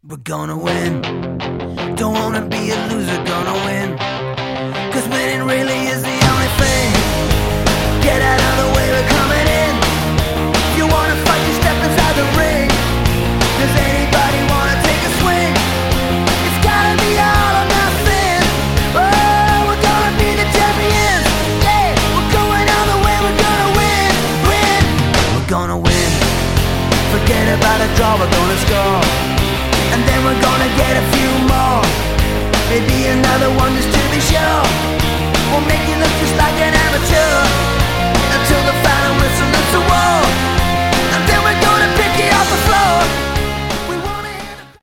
We're gonna win. Don't wanna be a loser, gonna win. 'Cause winning really is the only thing. Get out of the way, we're coming in. If you wanna fight, you step inside the ring. Does anybody wanna take a swing? It's gotta be all or nothing. Oh, we're gonna be the champions. Yeah, we're going all the way, we're gonna win, win. We're gonna win. Forget about a draw, we're gonna score. And then we're gonna get a few more. Maybe another one just to be sure. We'll make you look just like an amateur. Until the final whistle, it's a war.